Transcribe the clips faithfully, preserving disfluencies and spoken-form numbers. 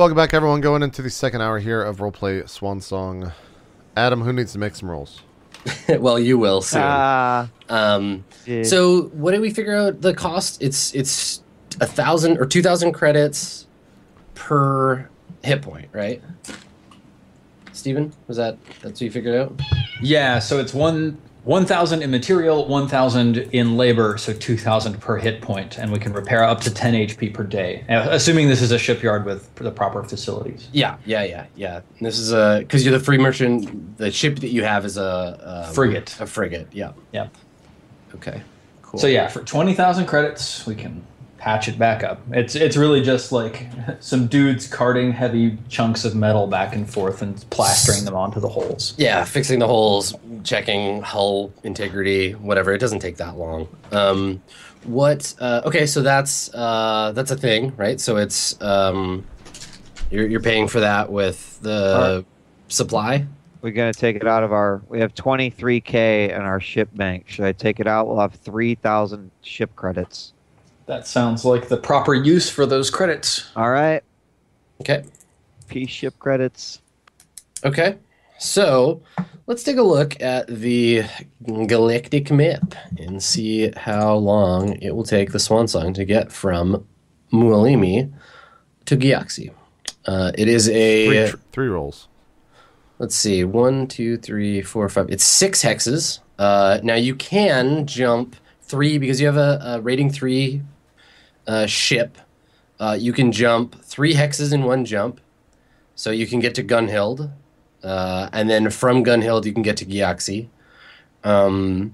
Welcome back, everyone. Going into the second hour here of Roleplay Swan Song. Adam, who needs to make some rolls? Well, you will soon. Ah, Um, yeah. so what did we figure out the cost? It's it's a thousand or two thousand credits per hit point, right? Steven, was that that's what you figured out? Yeah, so it's one one thousand in material, one thousand in labor, so two thousand per hit point, and we can repair up to ten H P per day, uh, assuming this is a shipyard with the proper facilities. Yeah, yeah, yeah, yeah. And this is a because you're the free merchant. The ship that you have is a um, Frigate. A frigate. Yeah. Yeah. Okay. Cool. So yeah, for twenty thousand credits, we can patch it back up. It's it's really just like some dudes carting heavy chunks of metal back and forth and plastering them onto the holes. Yeah, fixing the holes, checking hull integrity, whatever. It doesn't take that long. Um, what? Uh, okay, so that's uh, that's a thing, right? So it's um, you're you're paying for that with the Uh, supply. we're gonna take it out of our. We have twenty-three K in our ship bank. Should I take it out? We'll have three thousand ship credits. That sounds like the proper use for those credits. All right, Okay. P ship credits. Okay. So let's take a look at the galactic map and see how long it will take the Swan Song to get from Mualimi to Gyaxi. Uh, it is a Three, tr- three rolls. let's see, one, two, three, four, five. It's six hexes. Uh, now you can jump three because you have a, a rating three uh, ship. Uh, you can jump three hexes in one jump, so you can get to Gunhild, uh, and then from Gunhild you can get to Gyaxi. Um,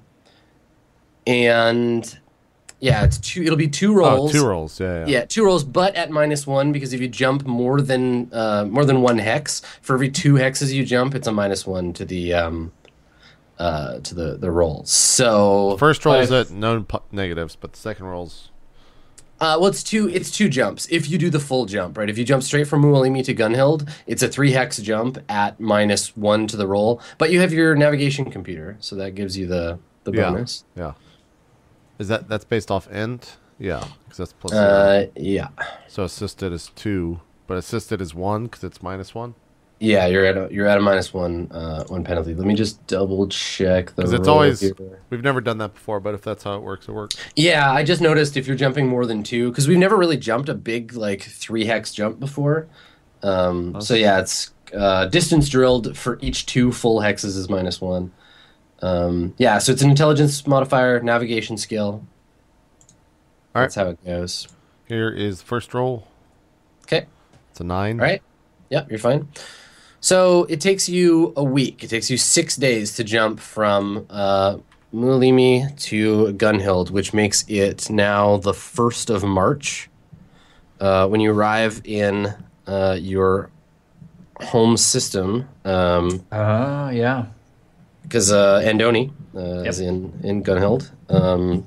and yeah, it's two. It'll be two rolls. Oh, two rolls. Yeah, yeah. Yeah, two rolls, but at minus one because if you jump more than uh, more than one hex, for every two hexes you jump, it's a minus one to the um, uh, to the the rolls. So First roll is but- at no p- negatives, but the second roll's Uh, well, it's two. It's two jumps. If you do the full jump, right? If you jump straight from Mualimi to Gunhild, it's a three hex jump at minus one to the roll. But you have your navigation computer, so that gives you the the yeah, bonus. yeah. Is that that's based off end? Yeah, because that's plus. zero. Uh, yeah, So assisted is two, but assisted is one because it's minus one. yeah. You're at a you're at a minus one uh, one penalty. Let me just double check the. Because it's roll always here. we've never done that before, but if that's how it works, it works. Yeah, I just noticed if you're jumping more than two, because we've never really jumped a big like three hex jump before. Um, so yeah, it's uh, distance drilled for each two full hexes is minus one. Um, yeah, so it's an intelligence modifier, navigation skill. All right. That's how it goes. Here is the first roll. Okay. It's a nine. All right. Yep, you're fine. So it takes you a week. It takes you six days to jump from uh, Mualimi to Gunhild, which makes it now the first of March. Uh, when you arrive in uh, your home system, um, Uh, yeah. because uh, Andoni uh, Yep. is in, in Gunhild. Um,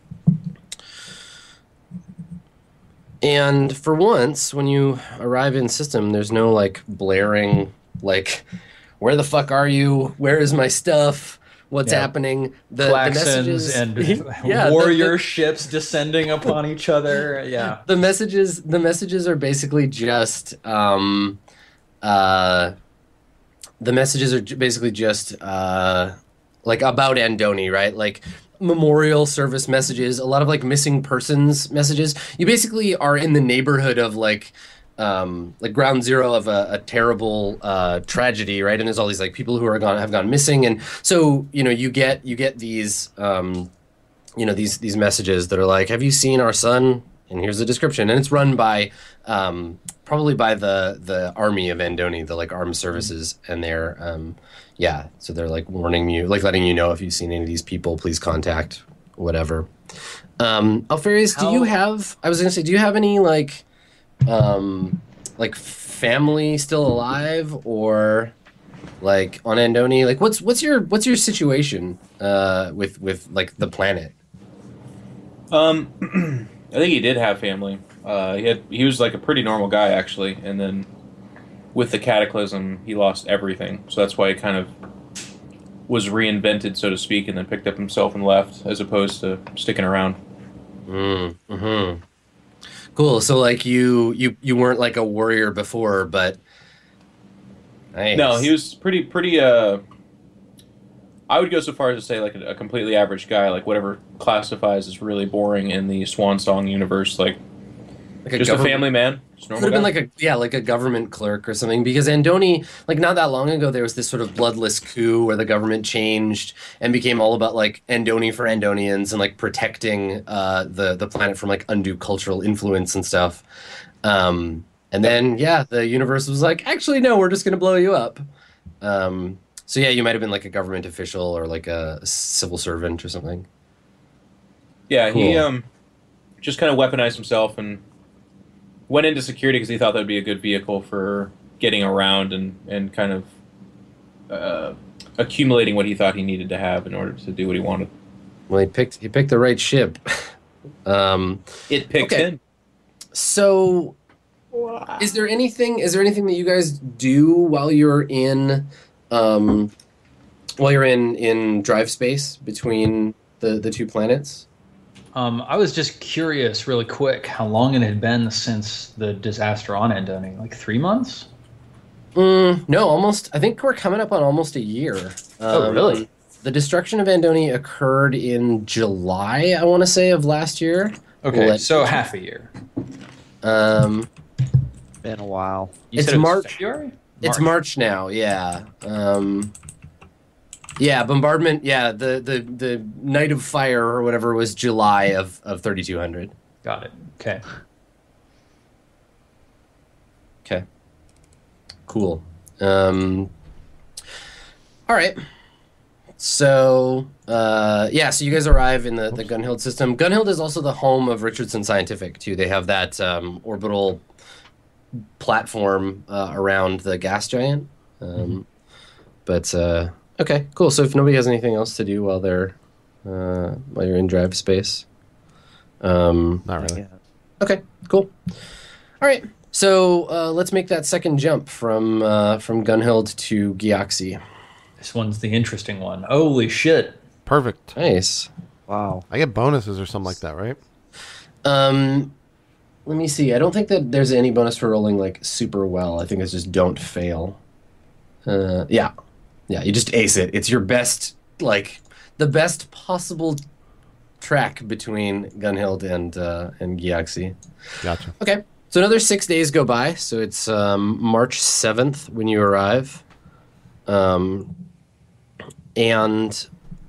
and for once, when you arrive in system, there's no like blaring, like, where the fuck are you? Where is my stuff? What's Yeah. happening? The, the Klaxons messages and Yeah, the- warrior the- ships descending upon each other. Yeah. the messages the messages are basically just um uh the messages are j- basically just uh like about Andoni, right? Like memorial service messages, a lot of like missing persons messages. You basically are in the neighborhood of like um like ground zero of a, a terrible uh tragedy, right? And there's all these like people who are gone have gone missing, and so you know you get you get these um you know these these messages that are like, have you seen our son? And here's the description, and it's run by um, probably by the the army of Andoni, the like armed services, and they're um, yeah, so they're like warning you, like letting you know if you've seen any of these people, please contact whatever. Um, Alfarius, do How- you have? I was gonna say, do you have any like um, like family still alive or like on Andoni? Like, what's what's your what's your situation uh, with with like the planet? Um, I think he did have family. Uh, he had he was like a pretty normal guy actually, and then with the cataclysm, he lost everything. So that's why he kind of was reinvented, so to speak, and then picked up himself and left, as opposed to sticking around. Mm, hmm Cool. So like you you you weren't like a warrior before, but nice. No, he was pretty pretty. Uh, I would go so far as to say like a, a completely average guy, like whatever classifies as really boring in the Swan Song universe, like, like just a family man. Just Could normal have been guy. like a yeah, like a government clerk or something. Because Andoni, like not that long ago, there was this sort of bloodless coup where the government changed and became all about like Andoni for Andonians and like protecting uh, the the planet from like undue cultural influence and stuff. Um, and then yeah, the universe was like, actually no, we're just gonna blow you up. Um, so yeah, you might have been like a government official or like a civil servant or something. Yeah, he Cool. um, just kind of weaponized himself and went into security because he thought that would be a good vehicle for getting around and, and kind of uh, accumulating what he thought he needed to have in order to do what he wanted. Well, he picked he picked the right ship. um, It picked Okay. him. So, is there anything? Is there anything that you guys do while you're in, um, while you're in in drive space between the the two planets? Um, I was just curious, really quick, how long it had been since the disaster on Andoni. Like three months? Mm, no, almost. I think we're coming up on almost a year. Oh, really? The destruction of Andoni occurred in July, I want to say, of last year. Okay, Let- so half a year. Um, Been a while. You It's said it was March. February? It's March now, yeah. Um, yeah, bombardment. Yeah, the, the, the Night of Fire or whatever was July of, of thirty-two hundred. Got it. Okay. Okay. Cool. Um, all right. So, uh, yeah, so you guys arrive in the, the Gunhild system. Gunhild is also the home of Richardson Scientific, too. They have that um, orbital platform uh, around the gas giant. Um, but, uh, okay, cool. So if nobody has anything else to do while they're uh, while you're in drive space. Um, Not really. Yeah. Okay, cool. All right, so uh, let's make that second jump from uh, from Gunhild to Gyaxi. This one's the interesting one. Holy shit. Perfect. Nice. Wow. I get bonuses or something like that, right? Um, let me see. I don't think that there's any bonus for rolling like super well. I think it's just don't fail. Uh, yeah, yeah. You just ace it. It's your best, like the best possible track between Gunhild and uh, and Gyaxi. Gotcha. Okay, so another six days go by. So it's um, March seventh when you arrive. Um, and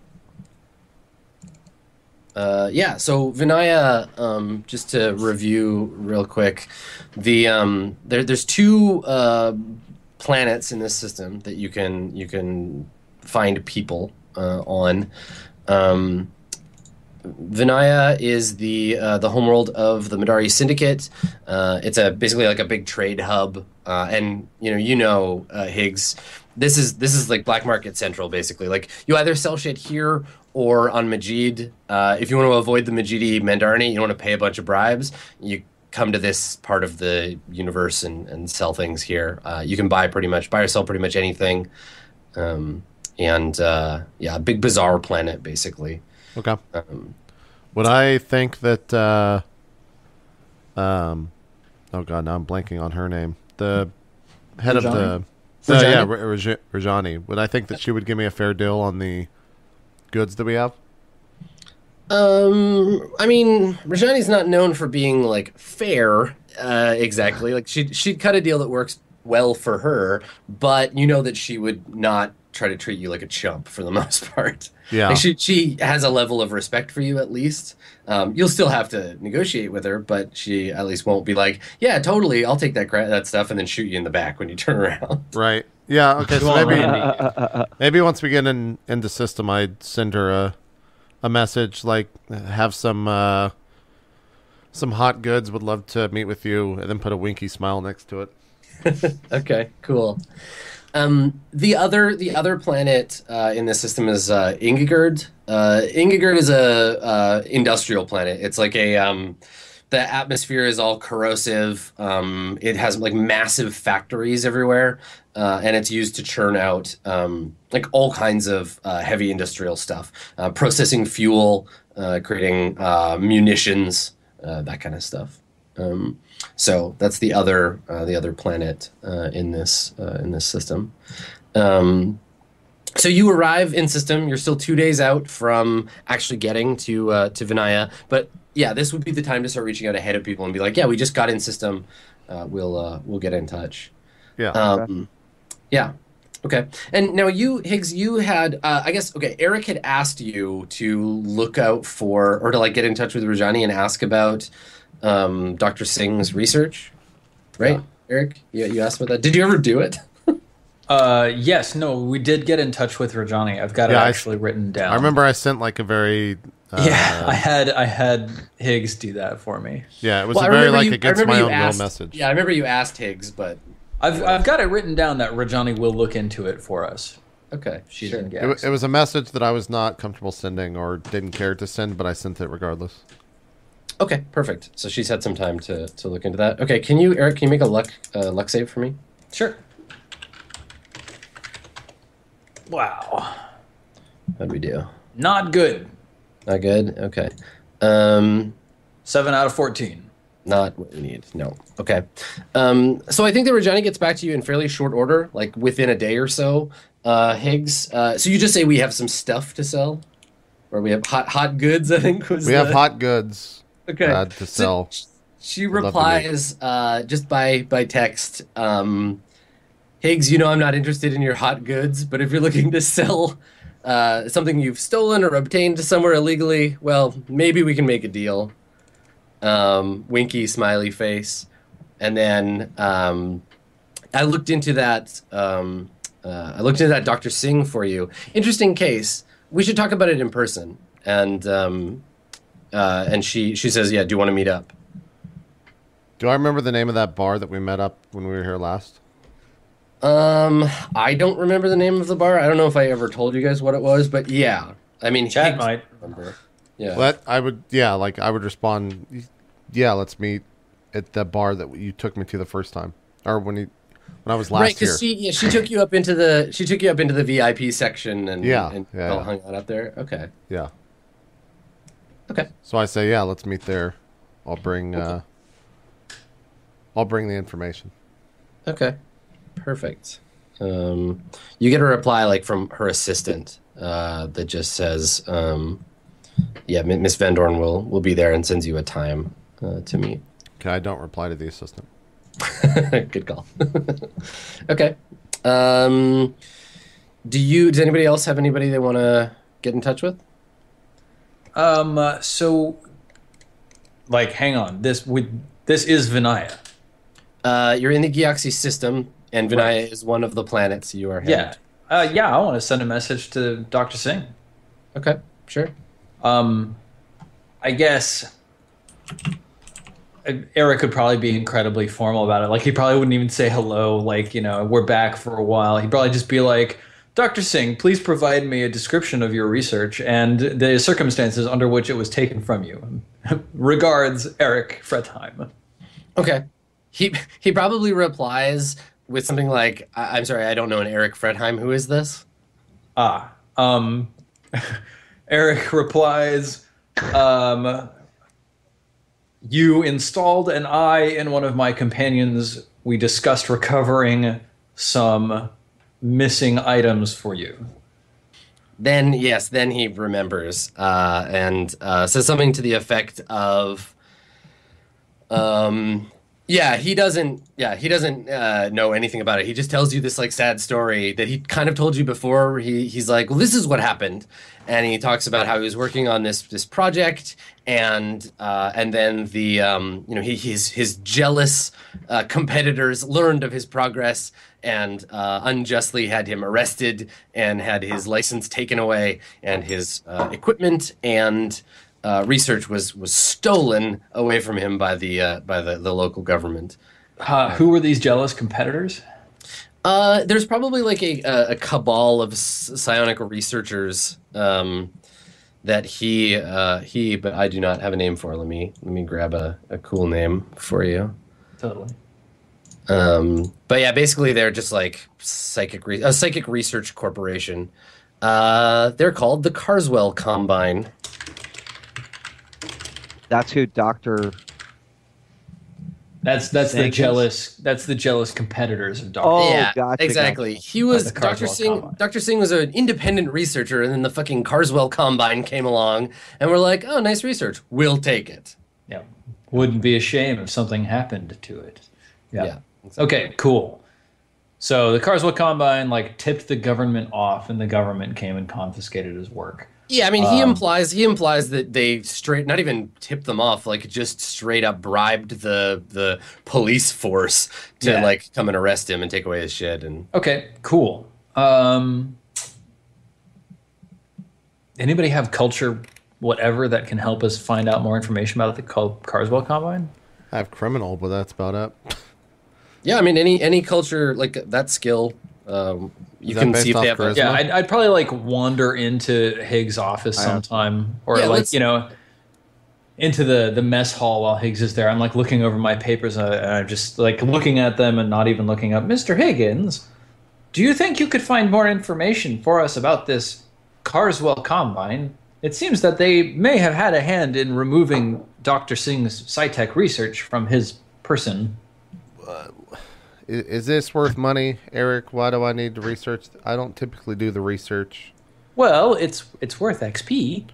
uh, yeah, so Vinaya, um, just to review real quick, the um, there, there's two uh, planets in this system that you can you can find people uh, on. Um, Vinaya is the uh, the homeworld of the Madari Syndicate. Uh, it's a basically like a big trade hub, uh, and you know you know uh, Higgs. This is this is like Black Market Central, basically. Like you either sell shit here or on Majid. Uh, if you want to avoid the Majidi Mandarni, you don't want to pay a bunch of bribes. You come to this part of the universe and, and sell things here. Uh, you can buy pretty much buy or sell pretty much anything. Um, and uh, yeah, big bizarre planet basically. Okay. Um, Would I think that? Uh, um, oh god, now I'm blanking on her name. The head of the. Uh, yeah, Rajani? R- Raj- Rajani. Would I think that she would give me a fair deal on the goods that we have? Um, I mean, Rajani's not known for being like fair, uh, exactly. Like she she'd cut a deal that works well for her, but you know that she would not try to treat you like a chump for the most part. Yeah. Like she she has a level of respect for you at least. Um, you'll still have to negotiate with her, but she at least won't be like, yeah, totally, I'll take that gra- that stuff and then shoot you in the back when you turn around. Right. Yeah. Okay. So Well, maybe Randy, maybe once we get in into system, I'd send her a a message like have some uh, some hot goods. Would love to meet with you, and then put a winky smile next to it. Okay, cool. Um, the other the other planet uh, in this system is uh, Ingigerd. Uh, Ingigerd is a uh, industrial planet. It's like a um, the atmosphere is all corrosive. Um, it has like massive factories everywhere, uh, and it's used to churn out um, like all kinds of uh, heavy industrial stuff, uh, processing fuel, uh, creating uh, munitions, uh, that kind of stuff. Um, so that's the other uh, the other planet uh, in this uh, in this system. Um, so you arrive in system. You're still two days out from actually getting to uh, to Vinaya, but yeah, this would be the time to start reaching out ahead of people and be like, yeah, we just got in system. Uh, we'll uh, we'll get in touch. Yeah. Um, yeah. Okay. And now you, Higgs, you had, uh, I guess, okay, Eric had asked you to look out for, or to like get in touch with Rajani and ask about um, Doctor Singh's research, right? Yeah. Eric, you, you asked about that. Did you ever do it? Uh, yes, no, we did get in touch with Rajani. I've got Yeah, it I- actually written down. I remember I sent like a very uh, Yeah, I had I had Higgs do that for me. yeah, it was Well, I a very remember like you- I against remember my you own asked- will message. Yeah, I remember you asked Higgs, but I've I've got it written down that Rajani will look into it for us. okay, She's sure. in It, wa- it was a message that I was not comfortable sending or didn't care to send, but I sent it regardless. Okay, perfect. So she's had some time to, to look into that. Okay, can you, Eric, can you make a luck uh, luck save for me? Sure. Wow, How'd we do? not good. Not good? Okay. Um, Seven out of fourteen. Not what we need. No. Okay. Um, so I think that Rajani gets back to you in fairly short order, like within a day or so. Uh, Higgs. Uh, so you just say we have some stuff to sell, or we have hot hot goods. I think was We the... have hot goods okay uh, to sell. So she love to replies uh, just by by text. Um, Higgs, you know I'm not interested in your hot goods, but if you're looking to sell uh, something you've stolen or obtained somewhere illegally, well, maybe we can make a deal. Um, winky smiley face, and then um, I looked into that. Um, uh, I looked into that Doctor Singh for you. Interesting case. We should talk about it in person. And um, uh, and she she says, yeah. Do you want to meet up? Do I remember the name of that bar that we met up when we were here last? Um, I don't remember the name of the bar. I don't know if I ever told you guys what it was, but yeah. I mean, Chat Higgs might. remember. Yeah. Let I would yeah, like I would respond. Yeah, let's meet at the bar that you took me to the first time, or when you when I was last Right, year. because she yeah, she took you up into the she took you up into the V I P section and Yeah, and yeah, all yeah. hung out up there. Okay. Yeah. Okay. So I say, yeah, let's meet there. I'll bring uh, I'll bring the information. Okay, perfect. Um, you get a reply like from her assistant uh, that just says, um, "Yeah, M- Miss Van Dorn will will be there," and sends you a time uh, to meet. Okay, I don't reply to the assistant. Good call. Okay. Um, do you? Does anybody else have anybody they want to get in touch with? Um. uh, so, like, hang on. This with this is Vinaya. Uh, you're in the Galaxy system, and Vinaya is one of the planets you are headed Yeah. Uh. Yeah. I want to send a message to Doctor Singh. to. Okay. Sure. Um, I guess uh, Eric could probably be incredibly formal about it. Like, he probably wouldn't even say hello. Like, you know, we're back for a while. He'd probably just be like, Doctor Singh, please provide me a description of your research and the circumstances under which it was taken from you. Regards, Eric Fredheim. Okay. He he probably replies with something like, I- "I'm sorry, I don't know an Eric Fredheim. Who is this?" Ah, um, Eric replies, um, you installed an eye in one of my companions. We discussed recovering some missing items for you. Then yes, then he remembers uh, and uh, says something to the effect of, um, yeah, he doesn't, yeah, he doesn't uh, know anything about it. He just tells you this like sad story that he kind of told you before. He he's like, well, this is what happened, and he talks about how he was working on this this project, and uh, and then the um, you know he his his jealous uh, competitors learned of his progress and uh, unjustly had him arrested and had his license taken away and his uh, equipment and uh, research was was stolen away from him by the uh, by the, the local government. Uh, who were these jealous competitors? Uh, there's probably like a, a, a cabal of s- psionic researchers um, that he uh, he, but I do not have a name for. Let me let me grab a, a cool name for you. Totally. Um, but yeah, basically they're just like psychic re- a psychic research corporation. Uh, they're called the Carswell Combine. That's who Doctor That's that's the Sanctions? jealous that's the jealous competitors of Doctor Oh, yeah, gotcha, exactly. gotcha. He was the Doctor Carswell Singh. Combine. Doctor Singh was an independent researcher, and then the fucking Carswell Combine came along, and we're like, "Oh, nice research. We'll take it." Yeah. Wouldn't be a shame if something happened to it. Yeah. Yeah. Okay, cool. So the Carswell Combine like tipped the government off, and the government came and confiscated his work. Yeah, I mean, he Um, implies he implies that they straight, not even tipped them off, like just straight up bribed the the police force to Yeah. like come and arrest him and take away his shit. And Okay, cool. Um, anybody have culture, whatever, that can help us find out more information about the Cal- Carswell Combine? I have criminal, but that's about it. yeah, I mean, any any culture like that skill, um, you that can based see if off they have. A, charisma? Yeah, I'd, I'd probably like wander into Higgs' office I have- sometime, or Yeah, like let's- you know, into the the mess hall while Higgs is there. I'm like looking over my papers, uh, and I'm just like looking at them and not even looking up. Mister Higgins, do you think you could find more information for us about this Carswell Combine? It seems that they may have had a hand in removing Doctor Singh's SciTech research from his person. Is, is this worth money, Eric? Why do I need to research? I don't typically do the research. Well, it's it's worth X P.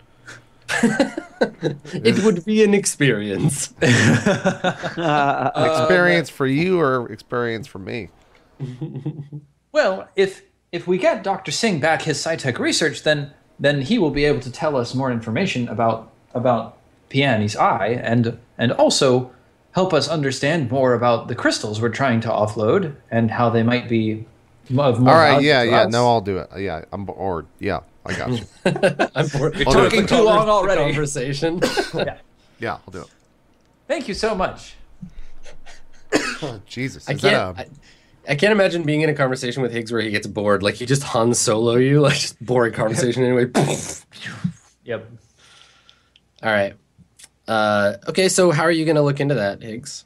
it would be an experience. Experience for you or experience for me? Well, if if we get Doctor Singh back his SciTech research, then then he will be able to tell us more information about about Peony's eye, and and also help us understand more about the crystals we're trying to offload and how they might be of more All right, value yeah, to yeah. us. No, I'll do it. Yeah, I'm bored. Yeah, I got you. I'm bored. I'll do it. talking too long already. Conversation. Yeah. Yeah, I'll do it. Thank you so much. Oh, Jesus, I is that can't. a? I, I can't imagine being in a conversation with Higgs where he gets bored. Like he just Han Solo you, like just boring conversation anyway. Yep. All right. Uh, okay, so how are you going to look into that, Higgs?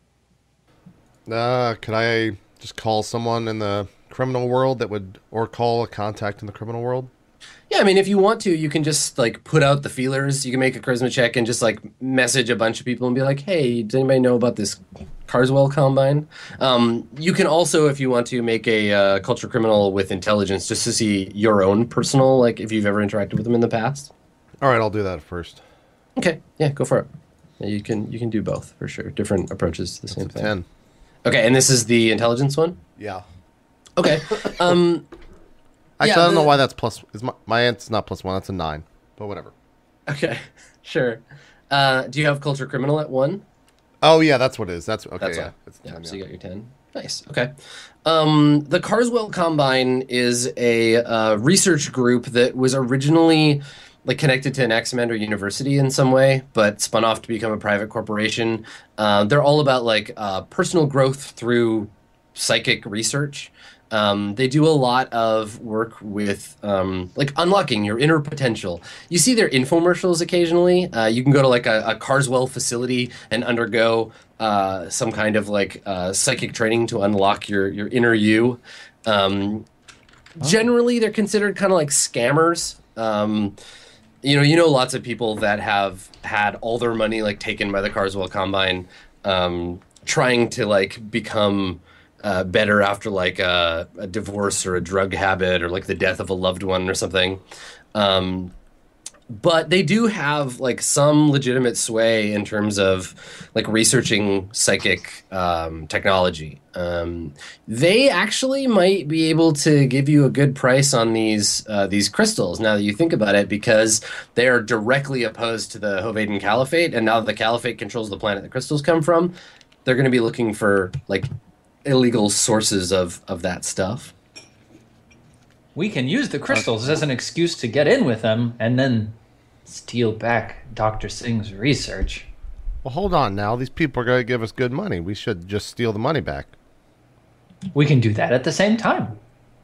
Uh, could I just call someone in the criminal world that would, or call a contact in the criminal world? Yeah, I mean, if you want to, you can just like put out the feelers. You can make a charisma check and just like message a bunch of people and be like, "Hey, does anybody know about this Carswell Combine?" Um, you can also, if you want to, make a uh, culture criminal with intelligence just to see your own personal, like if you've ever interacted with them in the past. All right, I'll do that first. Okay, yeah, go for it. Yeah, you can you can do both for sure. Different approaches to the same It's a thing. ten. Okay, and this is the intelligence one. Yeah. Okay. Um, Actually, Yeah, I don't know the- why that's plus. Is my my aunt's not plus one. That's a nine. But whatever. okay, sure. Uh, do you have culture criminal at one? Oh yeah, that's what it is. That's okay. That's yeah, all. it's a Yeah, ten, so yeah. you got your ten. Nice. Okay. Um, the Carswell Combine is a uh, research group that was originally like connected to Anaximander University in some way, but spun off to become a private corporation. Uh, they're all about like uh, personal growth through psychic research. Um, they do a lot of work with um, like unlocking your inner potential. You see their infomercials occasionally. Uh, you can go to like a, a Carswell facility and undergo uh, some kind of like uh, psychic training to unlock your your inner you. Um, Generally, they're considered kind of like scammers. Um, you know, you know, lots of people that have had all their money like taken by the Carswell Combine, um, trying to like become uh, better after like a, a divorce or a drug habit or like the death of a loved one or something. Um, but they do have like some legitimate sway in terms of like researching psychic um, technology. Um, they actually might be able to give you a good price on these uh, these crystals. Now that you think about it, because they are directly opposed to the Hovaden Caliphate, and now that the Caliphate controls the planet the crystals come from, they're going to be looking for like illegal sources of of that stuff. We can use the crystals as an excuse to get in with them and then steal back Doctor Singh's research. Well, hold on now. These people are going to give us good money. We should just steal the money back. We can do that at the same time.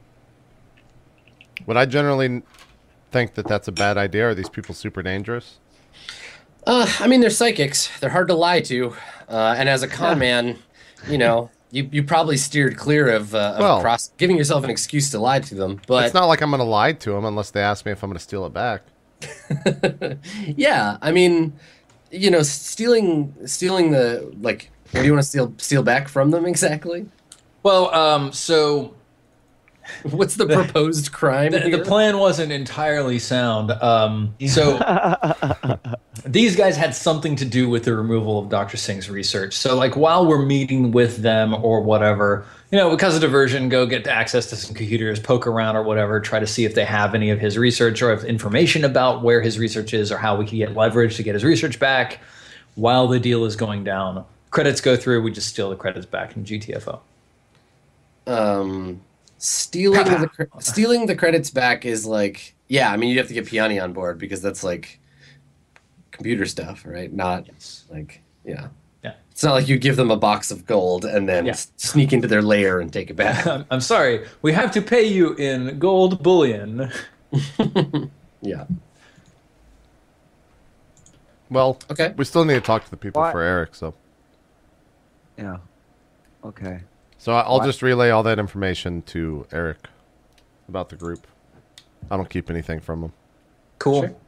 Would I generally think that that's a bad idea? Are these people super dangerous? Uh, I mean, they're psychics. They're hard to lie to. Uh, and as a con man, you know, you, you probably steered clear of, uh, of Well- cross, giving yourself an excuse to lie to them. But It's not like I'm going to lie to them unless they ask me if I'm going to steal it back. yeah, I mean, you know, stealing stealing the like What do you want to steal steal back from them exactly? Well, um, so What's the proposed crime? the, the here? plan wasn't entirely sound. Um, so these guys had something to do with the removal of Doctor Singh's research. So, like, while we're meeting with them or whatever, you know, because of diversion, go get access to some computers, poke around or whatever, try to see if they have any of his research or if information about where his research is or how we can get leverage to get his research back while the deal is going down. Credits go through, we just steal the credits back in G T F O. um, stealing the cre- stealing the credits back is like, yeah. I mean, you have to get Piani on board because that's like computer stuff, right? Not like, yeah. Yeah. It's not like you give them a box of gold and then Yeah. s- sneak into their lair and take it back. I'm, I'm sorry, we have to pay you in gold bullion. Yeah. Well, Okay. we still need to talk to the people What? for Eric, so Yeah. Okay. so I- I'll What? just relay all that information to Eric about the group. I don't keep anything from him. Cool. Sure.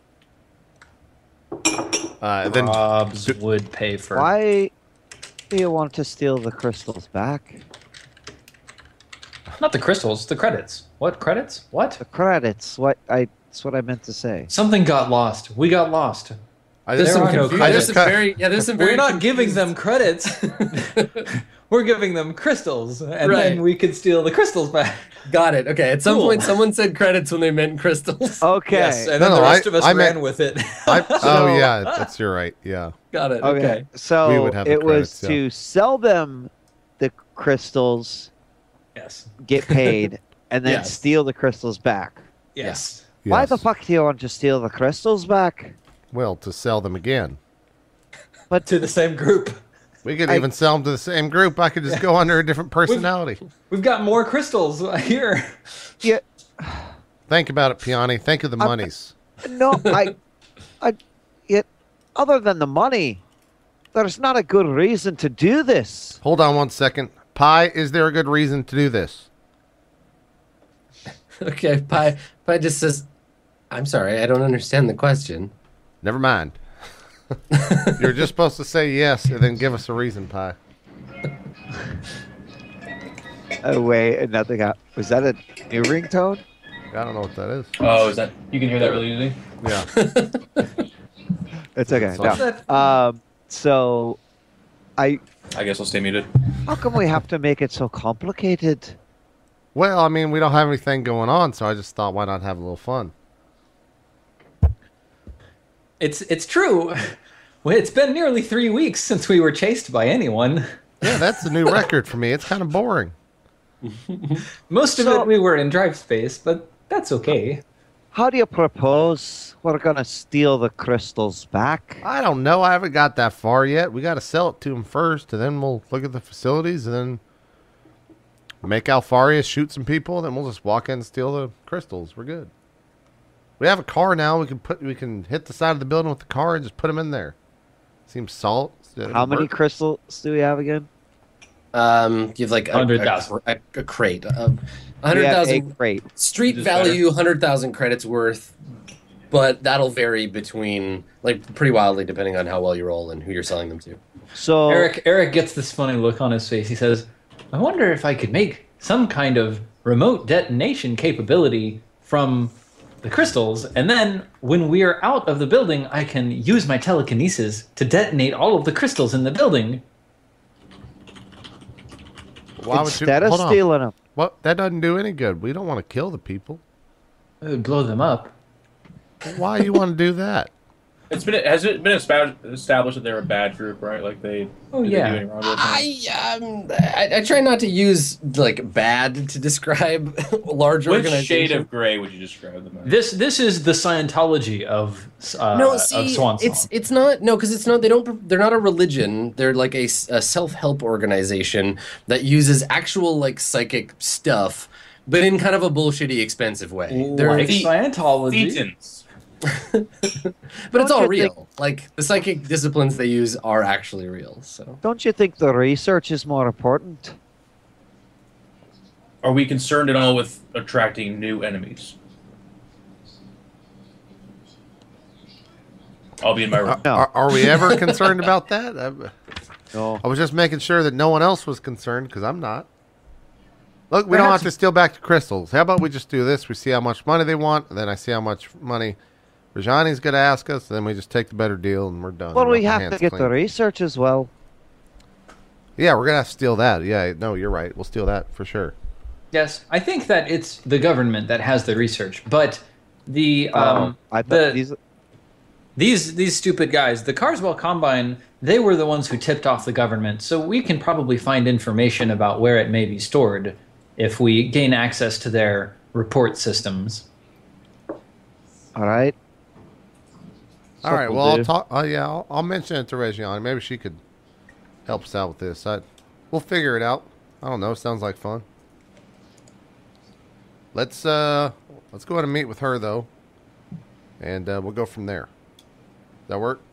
Uh, and then Robs would pay for. Why do you want to steal the crystals back? Not the crystals, the credits. What credits? What? The credits. What I. That's what I meant to say. Something got lost. We got lost. I There's just, some are no confu- I there's just some cut- very yeah. There's some very We're not giving confused- them credits. We're giving them crystals, and Right. then we could steal the crystals back. Got it. Okay. At some Cool. point, someone said credits when they meant crystals. Okay. Yes, and No, then no, the rest I- of us I ran meant- with it. I, oh So- yeah, that's you're right. Yeah, Got it. Okay. Okay. So We would have the it was credits, yeah. to sell them the crystals, yes. get paid, and then Yes. steal the crystals back. Yes. Why Yes. the fuck do you want to steal the crystals back? Well, to sell them again. But To the same group. We could I- even sell them to the same group. I could just go under a different personality. We've got more crystals here. yeah, Think about it, Piani. Think of the I'm- monies. no, I, I, it. Other than the money, there's not a good reason to do this. Hold on one second. Pi, is there a good reason to do this? Okay. Pi Pi just says, "I'm sorry. I don't understand the question." Never mind. You're just supposed to say yes and then give us a reason, Pi. Oh wait, nothing. Got, was that a new ringtone? I don't know what that is. Oh, is that you can hear that really easy? Yeah. It's okay. What's No. Um. So, I. I guess I'll stay muted. How come we have to make it so complicated? Well, I mean, we don't have anything going on, so I just thought, why not have a little fun? It's it's true. Well, it's been nearly three weeks since we were chased by anyone. Yeah, that's a new record for me. It's kind of boring. Most of So- it we were in drive space, but that's okay. How do you propose we're gonna steal the crystals back? I don't know. I haven't got that far yet. We got to sell it to him first, and then we'll look at the facilities, and then make Alfaria shoot some people. Then we'll just walk in and steal the crystals. We're good. We have a car now. We can put. We can hit the side of the building with the car and just put them in there. Seems salt. How many crystals do we have again? Um, you have like a, one hundred a, thousand. a, a crate. Um, We hundred have thousand a crate. street Just value, hundred thousand credits worth, but that'll vary between like pretty wildly depending on how well you roll and who you're selling them to. So Eric Eric gets this funny look on his face. He says, "I wonder if I could make some kind of remote detonation capability from the crystals, and then when we are out of the building, I can use my telekinesis to detonate all of the crystals in the building." Why would instead you, of hold on. stealing them, What? That doesn't do any good. We don't want to kill the people. It would blow them up. Why you want to do that? It's been has it been estab- established that they're a bad group, right? Like they. Oh, did yeah. They do any wrong with them? I um I, I try not to use like bad to describe large Which organizations. shade of gray would you describe them as? This this is the Scientology of uh, no, of see, Swan Song. it's it's not no because it's not they don't they're not a religion. They're like a, s- a self-help organization that uses actual like psychic stuff, but in kind of a bullshitty, expensive way. They're like the- Scientology. Thetans. but it's Don't all you real. think- Like the psychic disciplines they use are actually real. So don't you think the research is more important? Are we concerned at all with attracting new enemies? I'll be in my room. No. Are, are we ever concerned about that? Uh, No. I was just making sure that no one else was concerned because I'm not. Look, we don't Perhaps- have to steal back the crystals. How about we just do this? We see how much money they want, and then I see how much money Rajani's going to ask us, and then we just take the better deal, and we're done. Well, We're we off our have hands to get clean. the research as well. Yeah, we're going to have to steal that. Yeah, no, you're right. We'll steal that for sure. Yes, I think that it's the government that has the research, but the um, Oh, I thought the, these. these these stupid guys, the Carswell Combine, they were the ones who tipped off the government. So we can probably find information about where it may be stored if we gain access to their report systems. All right. All right, Something well, I'll do. talk. Uh, yeah, I'll, I'll mention it to Reggiani. Maybe she could help us out with this. I, we'll figure it out. I don't know. Sounds like fun. Let's uh, let's go ahead and meet with her though, and uh, we'll go from there. Does that work?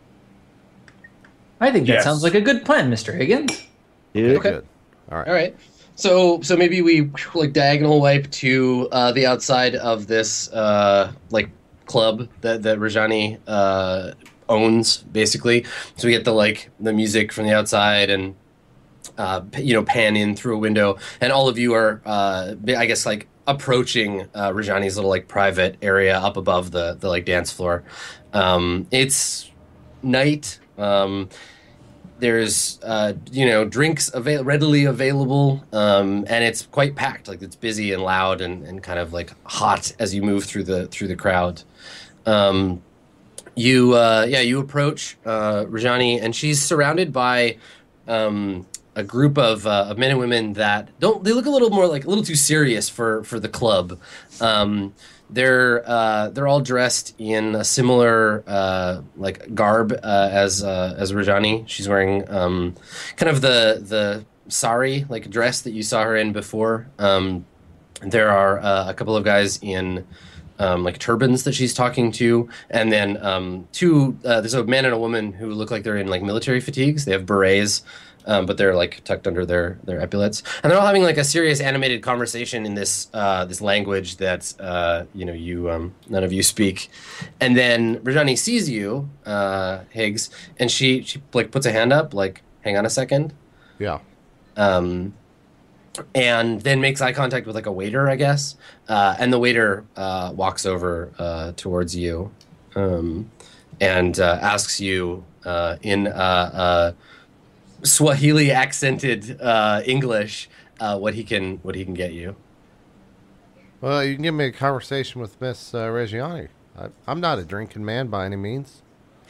I think that Yes. sounds like a good plan, Mister Higgins. Dude. Okay. Good. All right. All right. So so maybe we like diagonal wipe to uh, the outside of this uh, like club that that Rajani uh, owns, basically. So we get the like the music from the outside and uh, p- you know pan in through a window, and all of you are uh, I guess like approaching uh, Rajani's little like private area up above the the like dance floor. Um, it's night. Um, There's, uh, you know, drinks avail- readily available, um, and it's quite packed. Like it's busy and loud and, and kind of like hot as you move through the through the crowd. Um, you, uh, yeah, you approach uh, Rajani, and she's surrounded by um, a group of, uh, of men and women that don't. They look a little more like a little too serious for for the club. Um, They're uh, they're all dressed in a similar uh, like garb uh, as uh, as Rajani. She's wearing um, kind of the the sari like dress that you saw her in before. Um, there are uh, a couple of guys in um, like turbans that she's talking to, and then um, two. Uh, there's a man and a woman who look like they're in like military fatigues. They have berets. Um, but they're like tucked under their, their epaulets, and they're all having like a serious animated conversation in this uh, this language that uh, you know you um, none of you speak. And then Rajani sees you, uh, Higgs, and she she like puts a hand up, like hang on a second, Yeah. um, and then makes eye contact with like a waiter, I guess. Uh, and the waiter uh, walks over uh, towards you um, and uh, asks you uh, in. Uh, uh, Swahili accented uh, English, uh, what he can what he can get you. Well, you can give me a conversation with Miss uh, Reggiani. I, I'm not a drinking man by any means.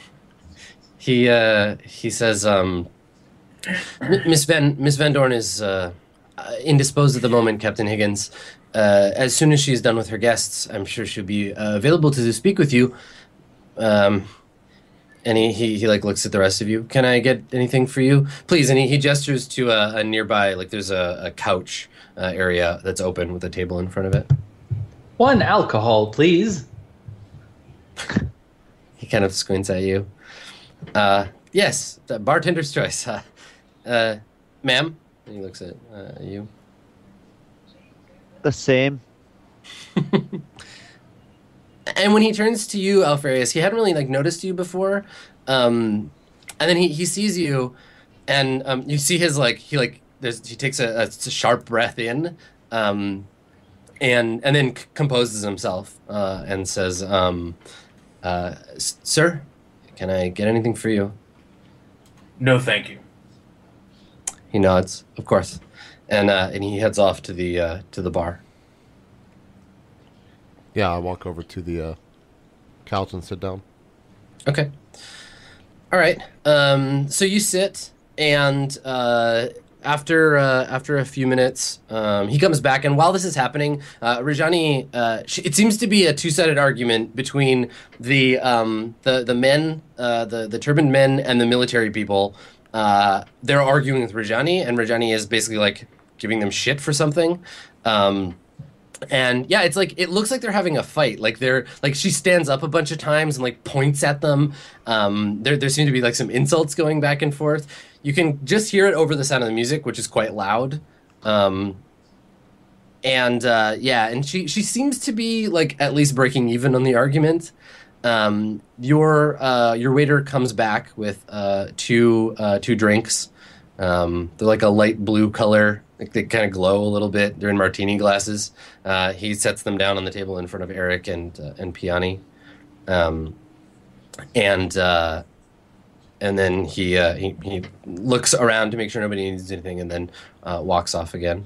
He uh, he says, um, "M- Miss Van Miss Van Dorn is uh, uh, indisposed at the moment, Captain Higgins. Uh, as soon as she's done with her guests, I'm sure she'll be uh, available to speak with you." Um, and he, he, he like looks at the rest of you. Can I get anything for you, please? And he, he gestures to a, a nearby, like there's a, a couch uh, area that's open with a table in front of it. One alcohol, please. He kind of squints at you. Uh, yes, the bartender's choice. Uh, uh, ma'am? And he looks at uh, you. The same. And when he turns to you, Alfarius, he hadn't really like noticed you before. Um, and then he, he sees you, and um, you see his like he like there's he takes a, a sharp breath in, um, and and then c- composes himself uh, and says, um, uh, "Sir, can I get anything for you?" No, thank you. He nods, of course, and uh, and he heads off to the uh, to the bar. Yeah, I walk over to the uh, couch and sit down. Okay. All right. Um, so you sit, and uh, after uh, after a few minutes, um, he comes back, and while this is happening, uh, Rajani, uh, sh- it seems to be a two-sided argument between the um, the the men, uh, the the turbaned men, and the military people. Uh, they're arguing with Rajani, and Rajani is basically like giving them shit for something. Um, And yeah, it's like it looks like they're having a fight. Like they're like she stands up a bunch of times and like points at them. Um, there there seem to be like some insults going back and forth. You can just hear it over the sound of the music, which is quite loud. Um, and uh, yeah, and she she seems to be like at least breaking even on the argument. Um, your uh, your waiter comes back with uh, two uh, two drinks. Um, they're like a light blue color. Like they kind of glow a little bit. They're in martini glasses. Uh, he sets them down on the table in front of Eric and uh, and Piani, um, and uh, and then he, uh, he he looks around to make sure nobody needs anything, and then uh, walks off again.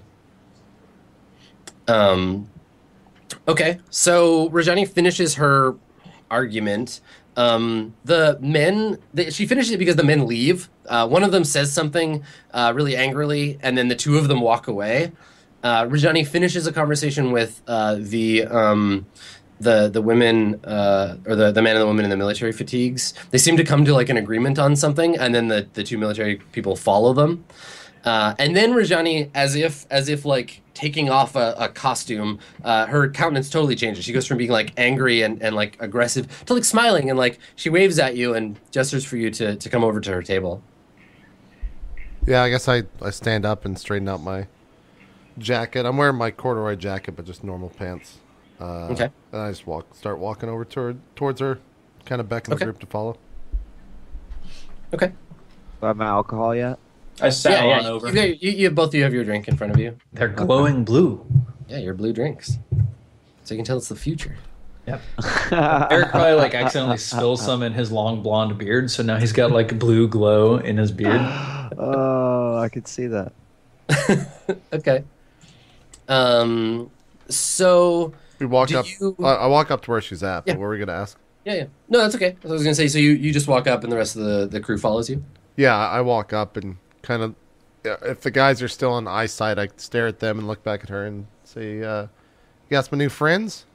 Um, okay, so Rajani finishes her argument. Um, the men, the, she finishes it because the men leave. Uh, one of them says something uh, really angrily, and then the two of them walk away. Uh, Rajani finishes a conversation with uh, the um, the the women uh, or the, the man and the woman in the military fatigues. They seem to come to like an agreement on something, and then the, the two military people follow them. Uh, and then Rajani, as if as if like taking off a, a costume, uh, her countenance totally changes. She goes from being like angry and, and like aggressive to like smiling, and like she waves at you and gestures for you to, to come over to her table. Yeah, I guess I, I stand up and straighten out my jacket. I'm wearing my corduroy jacket, but just normal pants. Uh, Okay. And I just walk, start walking over to her, towards her, kind of beckon Okay. the group to follow. Okay. Do I have my alcohol yet? I sat Yeah, on yeah. over. You, you, you both of you have your drink in front of you. They're glowing blue. Yeah, your blue drinks. So you can tell it's the future. Yep. Eric probably like accidentally spills some in his long blonde beard, so now he's got like blue glow in his beard. Oh, I could see that. Okay. Um. So We walk Do up. you- I, I walk up to where she's at. Yeah. But what were we gonna ask? yeah, yeah. No, that's okay. I was gonna say. So you, you just walk up, and the rest of the, the crew follows you. Yeah, I I walk up and kind of. If the guys are still on eyesight, I stare at them and look back at her and say, uh, "You got some new friends?"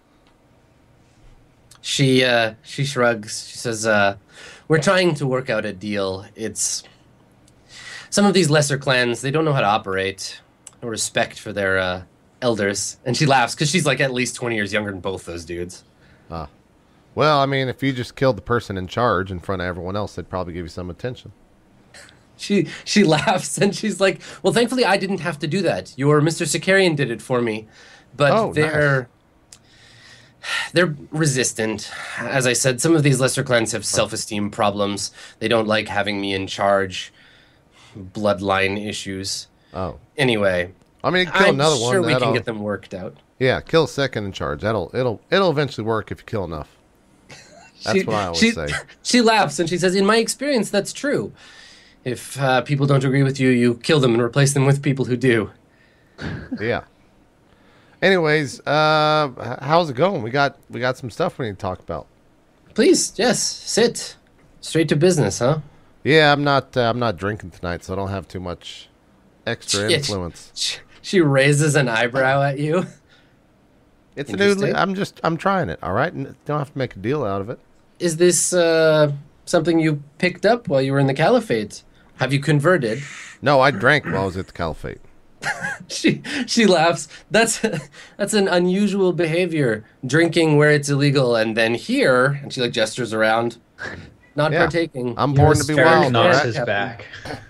She uh, she shrugs. She says, uh, "We're trying to work out a deal. It's some of these lesser clans. They don't know how to operate. No respect for their uh, elders." And she laughs because she's like at least twenty years younger than both those dudes. Well, I mean, if you just killed the person in charge in front of everyone else, they'd probably give you some attention. She she laughs and she's like, "Well, thankfully I didn't have to do that. Your Mister Sicarian did it for me, but Oh, they're." They're resistant. As I said, some of these lesser clans have self-esteem problems. They don't like having me in charge. Bloodline issues. Oh, Anyway, I mean, kill I'm another sure one. we can that'll- get them worked out. Yeah, kill a second in charge. That'll it'll it'll eventually work if you kill enough. That's She- what I always she, say. She laughs and she says, "In my experience, that's true. If uh, people don't agree with you, you kill them and replace them with people who do." Yeah. Anyways, uh, h- how's it going? We got we got some stuff we need to talk about. Please, yes, sit. Straight to business, huh? Yeah, I'm not uh, I'm not drinking tonight, so I don't have too much extra Shit. influence. She, she raises an eyebrow at you. It's a new. Interesting. I'm just I'm trying it. All right, N- don't have to make a deal out of it. Is this uh, something you picked up while you were in the Caliphate? Have you converted? No, I drank while I was at the Caliphate. She she laughs. That's that's an unusual behavior. Drinking where it's illegal, and then here, and she like gestures around, not Yeah. partaking. I'm You're born a to be straight wild, Eric all man, knocks right? his Captain. back.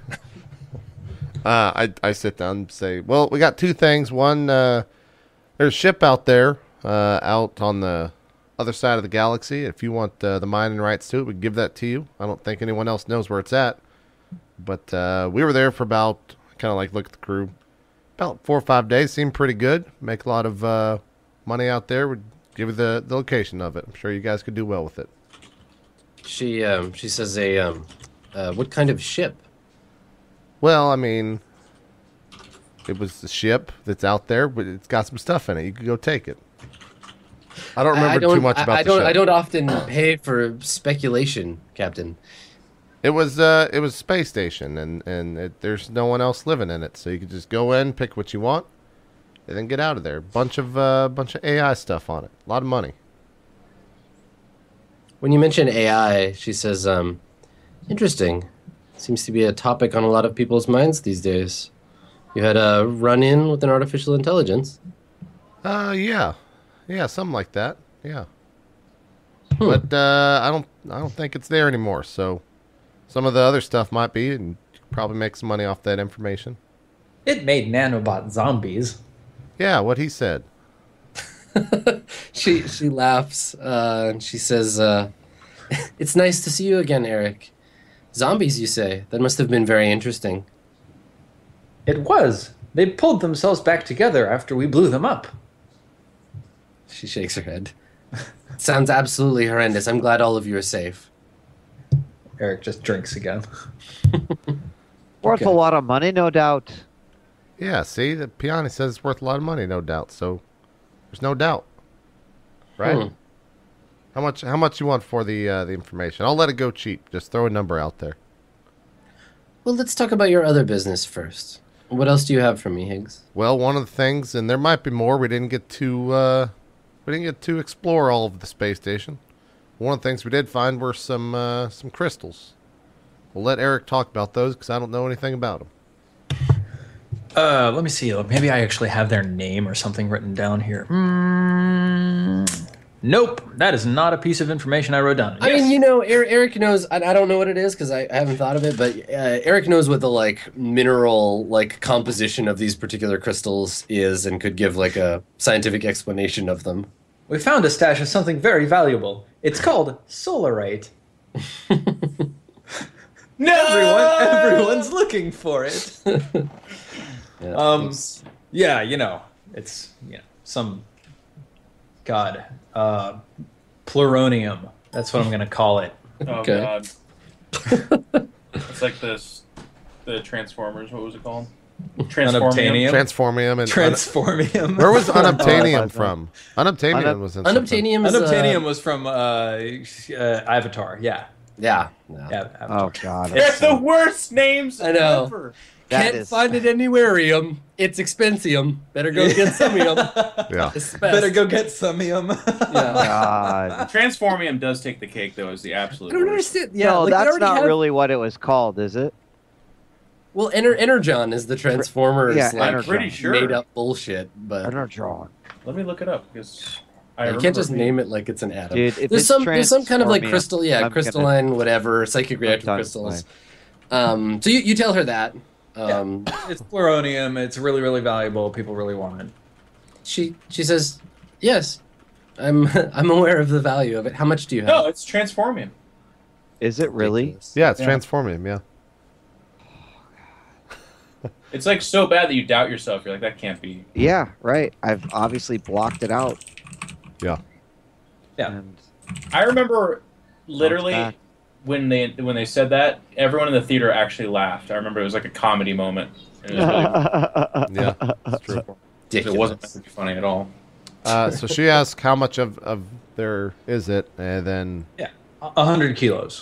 Uh, I I sit down and say, well, we got two things. One, uh, there's a ship out there, uh, out on the other side of the galaxy. If you want uh, the mining rights to it, we can give that to you. I don't think anyone else knows where it's at. But uh, we were there for about, kind of like look at the crew, about four or five days. Seemed pretty good. Make a lot of uh, money out there. Would give you the, the location of it. I'm sure you guys could do well with it. She um she says a um uh, what kind of ship? Well, I mean, it was the ship that's out there, but it's got some stuff in it. You could go take it. I don't remember I don't, too much I- about I, the don't ship. I don't often pay for speculation, Captain. It was uh, it was a space station, and and it, there's no one else living in it, so you could just go in, pick what you want, and then get out of there. Bunch of uh, bunch of A I stuff on it. A lot of money. When you mention A I, she says, um, interesting. Seems to be a topic on a lot of people's minds these days. You had a run-in with an artificial intelligence. Uh, yeah, yeah, something like that. Yeah, but uh, I don't I don't think it's there anymore. So some of the other stuff might be, and you could probably make some money off that information. It made nanobot zombies. Yeah, what he said. She she laughs uh, and she says, uh, It's nice to see you again, Eric. Zombies, you say? That must have been very interesting. It was. They pulled themselves back together after we blew them up. She shakes her head. Sounds absolutely horrendous. I'm glad all of you are safe. Eric just drinks again. Worth Okay. a lot of money, no doubt. Yeah, see, the Piani says it's worth a lot of money, no doubt. So there's no doubt, right? Hmm. How much? How much you want for the uh, the information? I'll let it go cheap. Just throw a number out there. Well, let's talk about your other business first. What else do you have for me, Higgs? Well, one of the things, and there might be more. We didn't get to uh, we didn't get to explore all of the space station. One of the things we did find were some uh, some crystals. We'll let Eric talk about those because I don't know anything about them. Uh, let me see. Maybe I actually have their name or something written down here. Mm, nope, that is not a piece of information I wrote down. I mean, you know, Eric, Eric knows. I, I don't know what it is because I, I haven't thought of it. But uh, Eric knows what the like mineral like composition of these particular crystals is, and could give like a scientific explanation of them. We found a stash of something very valuable. It's called solarite. No! Everyone, everyone's looking for it. Yeah, Um, it's- Yeah, you know, it's you know some god uh, pluronium. That's what I'm gonna call it. Oh Okay. god. It's like this the Transformers, what was it called? Unobtainium. Transformium and Transformium. where was Oh, unobtainium that's from? Unobtainium Unob- was in something. Unobtainium is Unobtainium uh, was from uh, uh, Avatar. Yeah, yeah. yeah. yeah. Avatar. Oh God. They're the worst names I know. ever. That Can't is- find it anywhereium. It's expensium. Better go get somium. Yeah. It's best. Better go get somium. Yeah. God. Transformium does take the cake though as the absolute I don't worst. understand. Yeah, no, like, they that's already not have- really what it was called, is it? Well, Ener- Energon is the Transformers Yeah, like Energon. I'm pretty sure. made up bullshit, but Energon. Let me look it up because I you remember can't just it being- name it like it's an atom. Dude, if there's it's some there's some kind of like Transformium, crystal, yeah, I'm gonna- crystalline, whatever, psychic reactive done crystals. Um, so you, you tell her that. Um, It's pluronium. It's really, really valuable. People really want it. she she says, yes, I'm I'm aware of the value of it. How much do you have? No, it's Transformium. Is it really? Ridiculous. Yeah, it's Yeah. Transformium. Yeah. It's like so bad that you doubt yourself. You're like, that can't be. Yeah, right. I've obviously blocked it out. Yeah. Yeah. And I remember literally back. when they when they said that, everyone in the theater actually laughed. I remember it was like a comedy moment. And it, was really, Yeah. That's true. it Ridiculous. wasn't meant to be funny at all. Uh, so she asked how much of, of there is it, and then Yeah, a hundred kilos.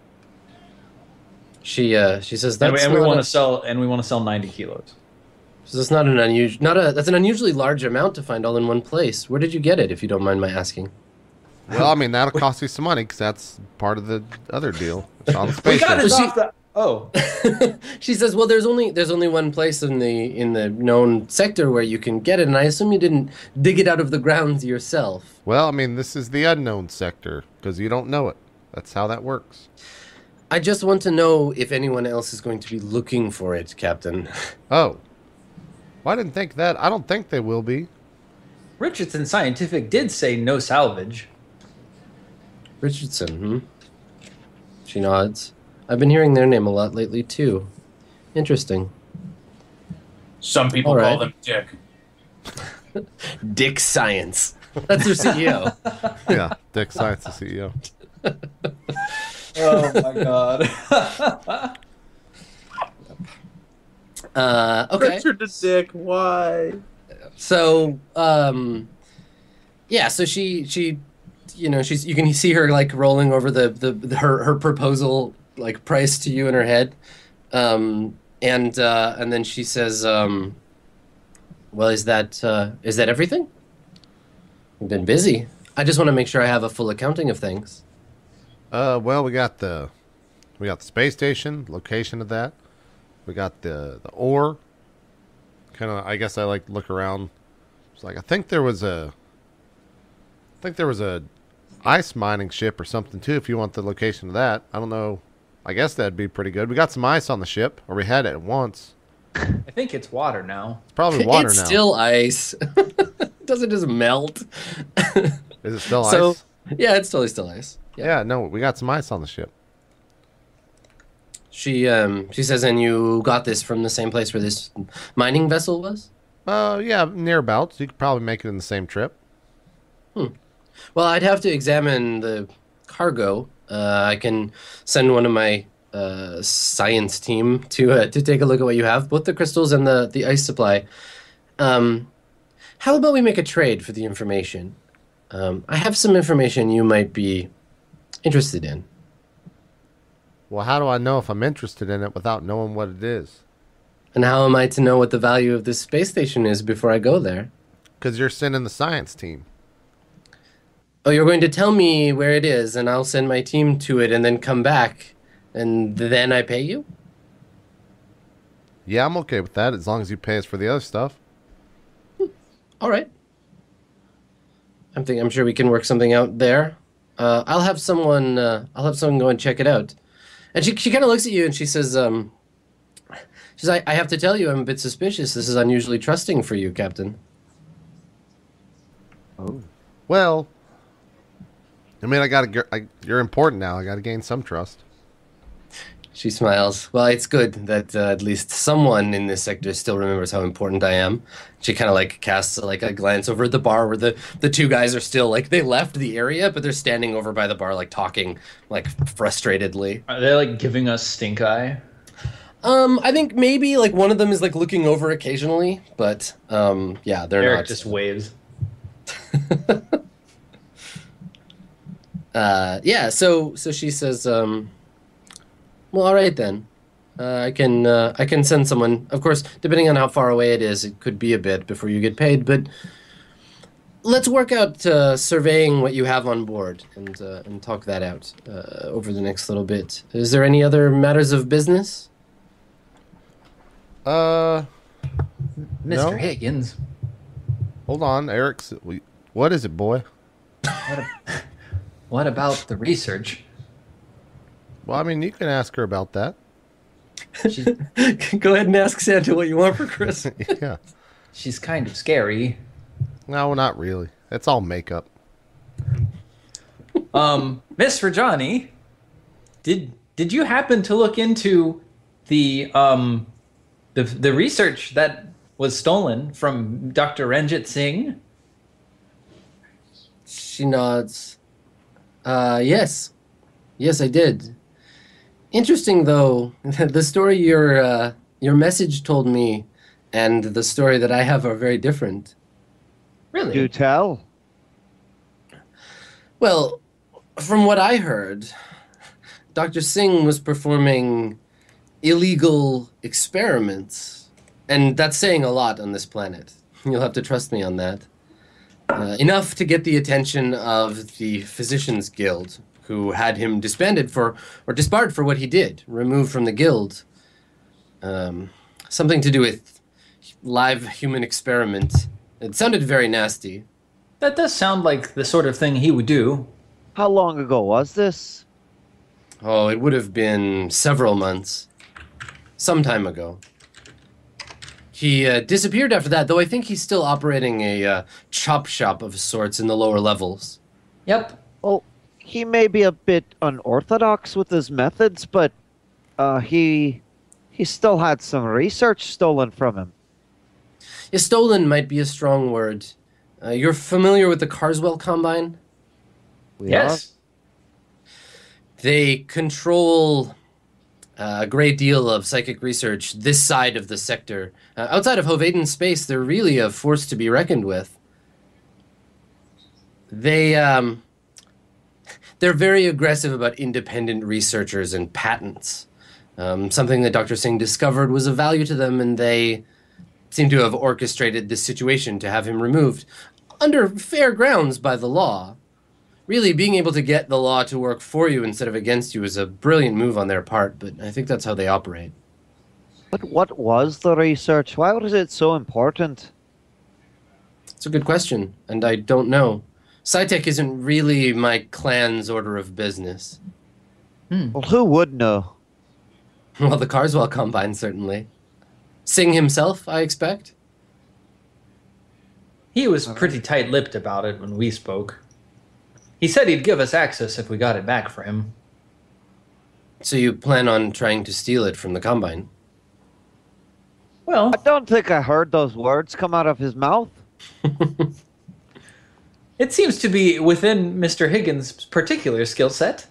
She uh she says And that's we, and we not want a- to sell, and we want to sell ninety kilos. so that's not an unusual not a that's an unusually large amount to find all in one place. Where did you get it, if you don't mind my asking? well, I mean that'll cost you some money because that's part of the other deal. It's on the space got station. it She- off the. Oh, She says, "Well, there's only there's only one place in the in the known sector where you can get it, and I assume you didn't dig it out of the ground yourself." Well, I mean this is the unknown sector because you don't know it. That's how that works. I just want to know if anyone else is going to be looking for it, Captain. Oh, well, I didn't think that. I don't think they will be. Richardson Scientific did say no salvage. Richardson, hmm? She nods. I've been hearing their name a lot lately, too. Interesting. Some people All right. call them Dick. Dick Science. That's their C E O. Yeah, Dick Science, the C E O. Oh my god. Uh, okay. Richard the Dick, why? So, um, yeah. So she, she, you know, she's. You can see her like rolling over the, the, the her her proposal like price to you in her head, um, and uh, and then she says, um, "Well, is that uh, is that everything? I've been busy. I just want to make sure I have a full accounting of things." Uh, well, we got the we got the space station, location of that. We got the the ore. Kind of, I guess I like to look around. It's like I think there was a, I think there was a ice mining ship or something too. If you want the location of that, I don't know. I guess that'd be pretty good. We got some ice on the ship, or we had it once. I think it's water now. It's probably water it's now. still ice. Doesn't just melt. Is it still so ice? yeah, it's totally still ice. Yeah, no, we got some ice on the ship. She um she says, and you got this from the same place where this mining vessel was? Uh, yeah, nearabouts. You could probably make it in the same trip. Well, I'd have to examine the cargo. Uh, I can send one of my uh, science team to uh, to take a look at what you have, both the crystals and the, the ice supply. Um, how about we make a trade for the information? Um, I have some information you might be interested in. Well, how do I know if I'm interested in it without knowing what it is? And how am I to know what the value of this space station is before I go there? Because you're sending the science team. Oh, you're going to tell me where it is, and I'll send my team to it and then come back, and then I pay you? Yeah, I'm okay with that as long as you pay us for the other stuff. All right. I'm think I'm sure we can work something out there. Uh, I'll have someone. Uh, I'll have someone go and check it out. And she she kind of looks at you and she says, um, "She says, I, I have to tell you, I'm a bit suspicious. This is unusually trusting for you, Captain." Oh. Well, I mean, I gotta. I, you're important now. I gotta gain some trust. She smiles. Well, it's good that uh, at least someone in this sector still remembers how important I am. She kind of like casts like a glance over at the bar where the, the two guys are still like they left the area, but they're standing over by the bar like talking like frustratedly. Are they like giving us stink eye? Um, I think maybe like one of them is like looking over occasionally, but um, yeah, they're Eric not. just waves. uh, yeah. So so she says, um, well, all right then. Uh, I can uh, I can send someone. Of course, depending on how far away it is, it could be a bit before you get paid. But let's work out uh, surveying what you have on board and uh, and talk that out uh, over the next little bit. Is there any other matters of business? Uh, Mister No. Higgins. hold on, Eric's. we- What is it, boy? What, a, what about the research? Well, I mean, you can ask her about that. She's, Go ahead and ask Santa what you want for Christmas. Yeah. she's kind of scary. No, not really. It's all makeup. Um, Miss Rajani, did did you happen to look into the um the the research that was stolen from Doctor Ranjit Singh? She nods. Uh, yes. Yes, I did. Interesting, though, the story your uh, your message told me and the story that I have are very different. Really? Do tell. Well, from what I heard, Doctor Singh was performing illegal experiments. And that's saying a lot on this planet. You'll have to trust me on that. Uh, enough to get the attention of the Physicians Guild, who had him disbanded for, or disbarred for what he did, removed from the guild. Um, something to do with live human experiment. It sounded very nasty. That does sound like the sort of thing he would do. How long ago was this? Oh, it would have been several months. Some time ago. He uh, disappeared after that, though I think he's still operating a uh, chop shop of sorts in the lower levels. Yep. Well, he may be a bit unorthodox with his methods, but uh, he he still had some research stolen from him. Yeah, stolen might be a strong word. Uh, you're familiar with the Carswell Combine? We Yes. They control uh, a great deal of psychic research this side of the sector. Uh, outside of Hovaden space, they're really a force to be reckoned with. They, um, they're very aggressive about independent researchers and patents. Um, something that Doctor Singh discovered was of value to them, and they seem to have orchestrated this situation to have him removed under fair grounds by the law. Really, being able to get the law to work for you instead of against you is a brilliant move on their part, but I think that's how they operate. But what was the research? Why was it so important? It's a good question, and I don't know. SciTech isn't really my clan's order of business. Well, who would know? Well, the Carswell Combine, certainly. Singh himself, I expect. He was pretty tight-lipped about it when we spoke. He said he'd give us access if we got it back for him. So you plan on trying to steal it from the Combine? Well, I don't think I heard those words come out of his mouth. it seems to be within Mister Higgins' particular skill set.